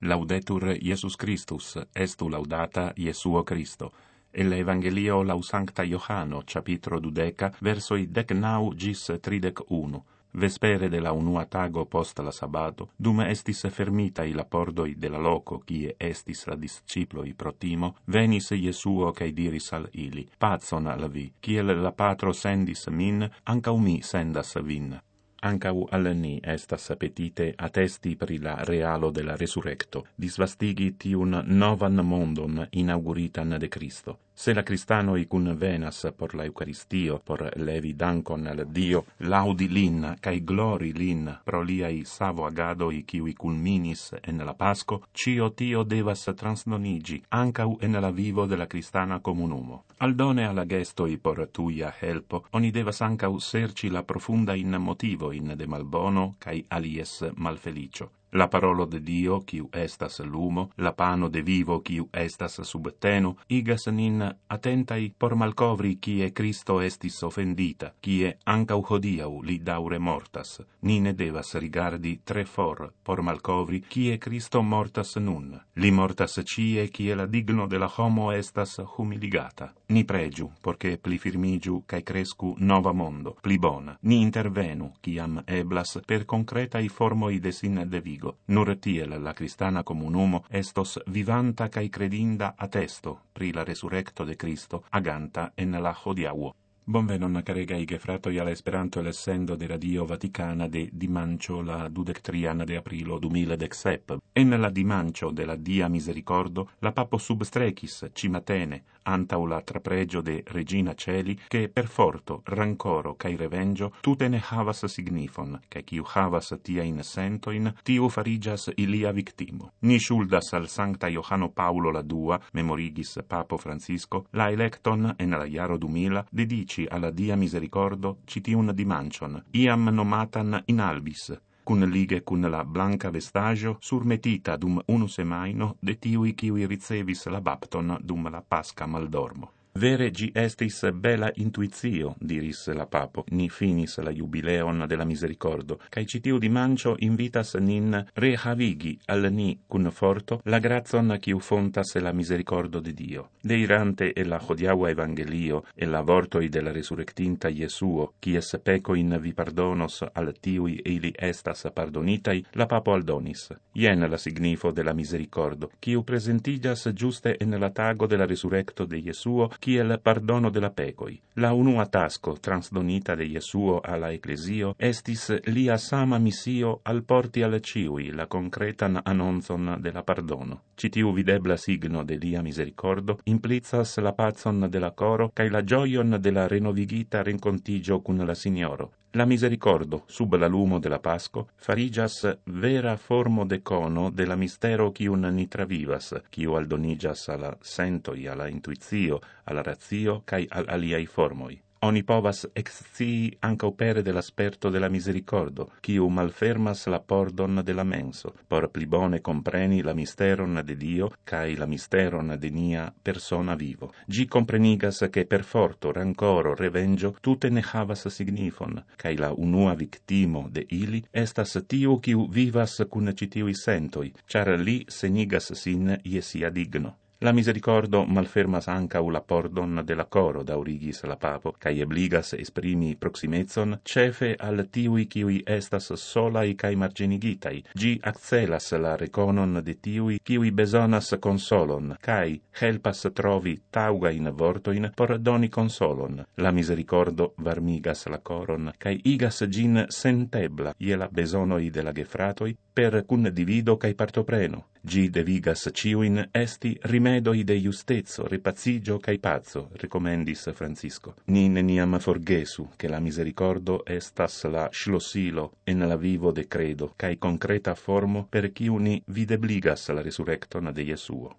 Laudetur Iesus Christus, estu laudata Iesuo Christo. El Evangelio lau Sancta Johano, capitro 12, versoi 19 gis 31. Vespere de la unua tago post la sabato, dum estis fermitai la pordoi de la loco, kie estis la disciploi protimo, venis Iesuo cae diris al ili, pacon al vi, kiel la Patro sendis min, ancau mi sendas vin. Ancau al ni estas appetite attesti pri la realo de la resurrecto, disvastigi tiun novan mondon inauguritan de Cristo. Se la cristanoi cun venas por la Eucaristio, por levi dankon al Dio, laudi lin, cae glori lin, pro liai savo agadoi kiui culminis en la Pasco, cio tio devas transdonigi, ancau en la vivo de la cristana comunumo. Aldone alla gestoi por tuia helpo, oni devas ancau serci la profunda in motivo in de malbono, cae alies malfelicio. La parolo de Dio, quiu estas lumo, la pano de vivo, quiu estas sub teno, igas nin attentai por malcovri kie Cristo estis offendita, kie ancau hodiau li daure mortas. Ni ne devas rigardi tre for por malcovri kie Cristo mortas nun. Li mortas cie kie la digno de la homo estas humiligata. Ni pregiu, porche pli firmigiu cae crescu nova mondo, pli bona. Ni intervenu, ciam eblas, per concretai formoi de sin devigo. Nur tiel la cristana comunumo estos vivanta cae credinda attesto pri la resurrecto de Cristo aganta en la hodiauo. Bonvenon caregai gefratoi al Esperanto l'essendo de Radio Vaticana de dimancio la 23 de aprilo 2017. En la dimancio de la Dia Misericordo, la papo substrecis cimatene antau la trapregio de Regina Celi, che per forto, rancoro cae revengio tute ne havas signifon, cae ciu havas tia in sentoin, tiu farigas ilia victimo. Ni shuldas al Sancta Johano Paulo la II, memorigis Papo Francisco, la electon en la iaro 2000 dedici alla Dia Misericordo citiun dimancion, iam nomatan in albis, cun lige cun la blanca vestaggio surmetita dum unu semaino de tiui kiui ricevis la bapton dum la Pasca maldormo. Vere gi estis bela intuitio, diris la papo, ni finis la jubileon de la misericordo, cae citiu dimancio invitas nin rehavigi al ni cun forto la grazon quiu fontas la misericordo de Dio. Deirante e la hodiaua evangelio e la vortoi de la resurrectinta Iesuo, quies pecoin vi pardonos al tiui ili estas pardonitai, la papo aldonis. Ien la signifo de la misericordo, quiu presentigas giuste en la tago de la resurrecto de Iesuo, kiel pardono de la pecoi. La unua tasco transdonita de Iesuo alla Ecclesio estis lia sama missio al porti al ciui la concretan annonzon de la pardono. Citiu videbla signo de lia misericordo implicas la pazon de la coro cae la gioion de la renovigita rencontigio cun la Signoro. La misericordo, sub la lumo de la Pasco, farigas vera formo de cono de la mistero quiun ni travivas, quiu aldonigas alla sentoi, alla intuitio, alla ratio, cae al aliai formoi. Oni povas excii ancau pere de l'asperto de la misericordo, quiu malfermas la pordon de la menso, por pli bone compreni la misteron de Dio, cae la misteron de nia persona vivo. Gi comprenigas che per forto, rancoro, revengio, tute ne havas signifon, cae la unua victimo de ili estas tiu quiu vivas cun citiui sentoi, char li senigas sin ie sia digno. La misericordo malfermas ancau la pordon de la coro, daurigis la papo, cae ebligas esprimi proximezon cefe al tiui kiui estas solai cae marginigitai. Gi accelas la reconon de tiui kiui besonas consolon, cae helpas trovi taugain vortoin por doni consolon. La misericordo varmigas la coron, cae igas gin sentebla ie la besonoi de la gefratoi per cun divido cae partopreno. Gi devigas ciuin esti rimedoi de justezzo, repazigio cae pazzo, recomendis Francisco. Ni neniam forgesu che la misericordo estas la schlossilo en la vivo de credo, cae concreta formo per ciu ni videbligas la resurrecton de Iesuo.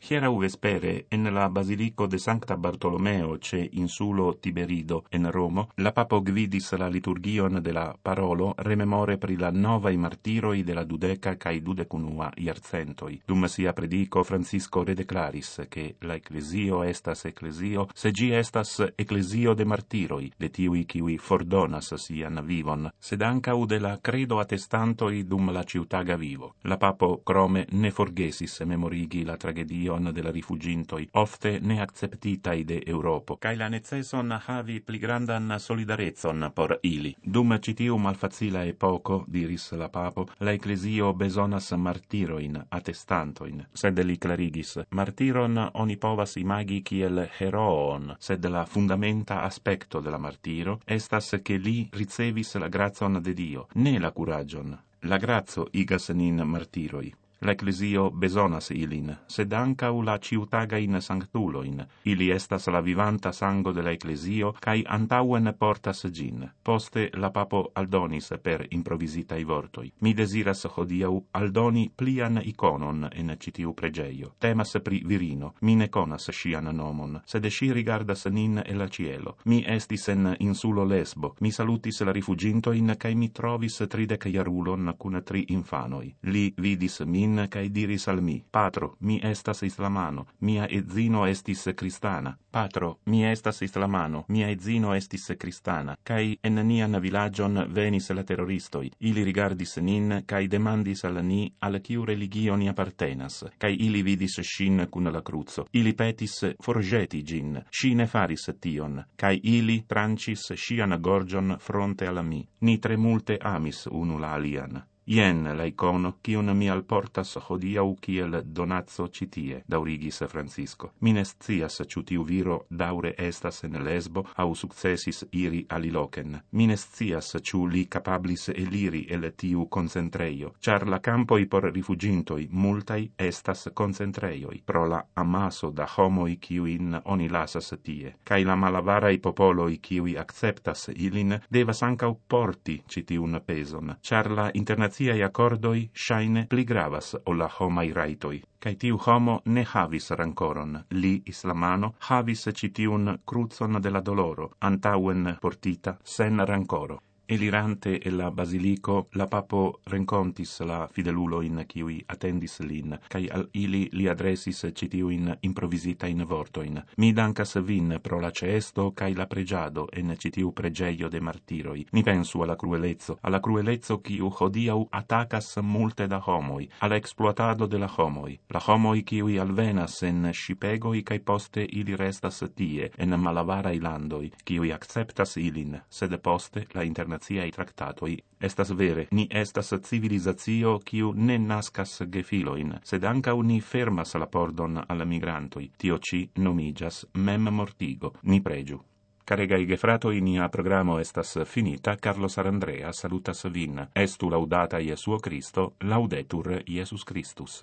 Hierau vespere, en la basilico de Sancta Bartolomeo ce insulo Tiberido en Romo, la papo gvidis la liturgion de la parolo rememore pri la novae martiroi de la 12 cae 21 iarcentoi. Dum sia predico Francisco redeclaris che la ecclesio estas ecclesio se gi estas ecclesio de martiroi, de tiui kiui fordonas sian vivon, sed ancau de la credo attestantoi dum la ciutaga vivo. La papo crome ne forgesis memorigi la tragedio de la rifugintoi, ofte ne acceptitai de Europo, cae la necesson havi pli grandan solidarezon por ili. Dum citiu malfacila epoco, diris la papo, la ecclesio besonas martiroin, attestantoin. Sed li clarigis, martiron oni povas imagi kiel heroon, sed la fundamenta aspecto de la martiro estas che li ricevis la grazon de Dio, ne la curagion. La grazio igas nin martiroi. La ecclesio besonas ilin, sed ancau la ciutagain sanctuloin. Ili estas la vivanta sango de la ecclesio, cae antauen portas gin. Poste la papo aldonis per improvisitai vortoi. Mi desiras hodiau aldoni plian iconon en citiu pregeio. Temas pri virino, mi ne conas sian nomon, sed si rigardas nin e la cielo. Mi estis en insulo Lesbo, mi salutis la rifugintoin, cae mi trovis 30 iarulon cun 3 infanoi. Li vidis min, cae diris al mi, Patro, mi estas islamano, mia edzino estis cristana. Patro, mi estas islamano, mia edzino estis cristana, cae en nian villagion venis la terroristoi. Ili rigardis nin, cae demandis al ni al kiu religio ni appartenas, cae ili vidis shin cun la cruzo. Ili petis forgeti gin, si ne faris tion, cae ili trancis sian gorgion fronte al mi. Ni tre multe amis unu la alian. Ien la icono, cion mi alportas hodiau kiel donazzo citie, daurigis Francisco. Mi ne scias ciu tiu viro daure estas en Lesbo, au successis iri alilocen. Mi ne scias ciu li capablis eliri el tiu concentreio, char la campoi por rifugintoi multai estas concentreioi, pro la amaso da homoi kiuin oni lasas tie, cae la malavarai popoloi kiui acceptas ilin devas ancau porti citiun peson, char la internaziai accordoi shaine pli gravas o la homai raitoi. Cae tiu homo ne havis rancoron, li islamano havis citiun cruzon de la doloro, antauen portita sen rancoro. Elirante e la basilico, la papo rencontis la fideluloin kiui attendis lin, cae al ili li adresis citiuin improvisitae vortoin. Mi dankas vin pro la ceesto cae la pregiado en citiu pregeio de martiroi. Ni pensu alla cruelezzo kiu hodiau atacas multe da homoi, alla exploatado de la homoi. La homoi kiui alvenas en shipegoi cae poste ili restas tie, en malavarai landoi, kiui acceptas ilin, sed poste la internaziai tractatoi. Estas vere, ni estas civilizatio kiu ne nascas gefiloin, sed ancau ni fermas la pordon al migrantoi. Tio ci nomigas mem mortigo. Ni pregiu. Caregai gefratoi, nia programo estas finita. Carlos Arandrea salutas vin. Estu laudata Iesuo Christo, laudetur Iesus Christus.